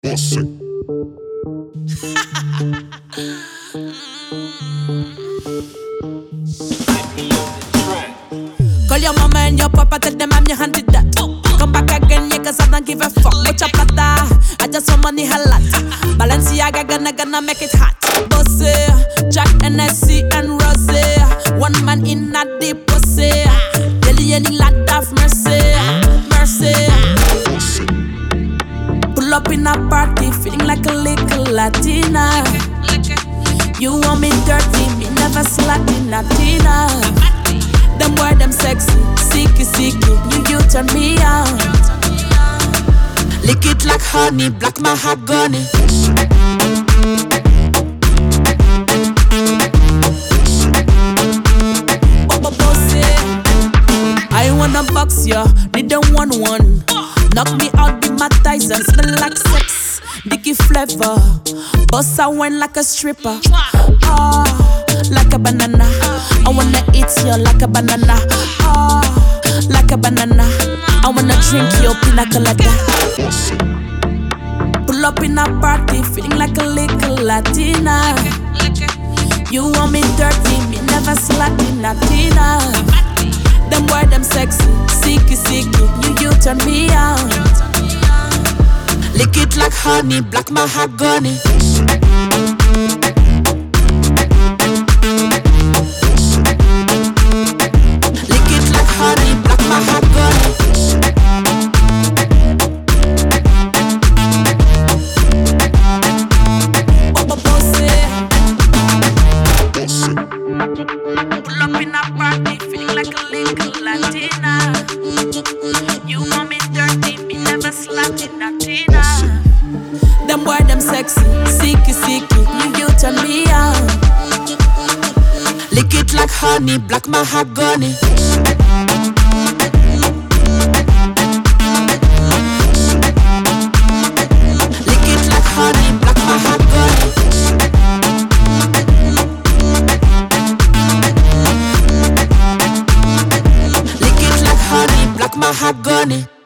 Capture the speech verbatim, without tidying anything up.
Bossy. Call your mama and your papa, tell them I'm your handed that. Come back again, yeah, cause I don't give a fuck. Mucha plata, I just want money a lot. Balenciaga gonna gonna make it hot. Bossy, Jack, N S C and Rosé. One man in a deep pussy. Daily any lot of mercy, mercy. Pull up in a party, feeling like a little Latina. You want me dirty, me never slutty, Latina. Them boy, them sexy, sicky, sicky. You, you turn me on. Lick it like honey, black mahogany. I wanna box ya, need a one-one. Knock me out, be my Tyson, smell like sex. Dicky flavor, boss I went like a stripper. Oh, like a banana. I wanna eat you like a banana. Oh, like a banana. I wanna drink your pina colada. Pull up in a party, feeling like a little Latina. You want me dirty, me never slutty, Latina. Them boy, them sexy, sicky, sicky. You, you turn me on. Lick it like honey, black mahogany. Lick it like honey, black mahogany. Pull up in a party, feeling like a little Latina. You want me dirty, me never slutty, Latina. Them boy, them sexy, sicky, sicky. You, you turn me on. Lick it like honey, black mahogany. Lick it like honey, black mahogany. Lick it like honey, black mahogany.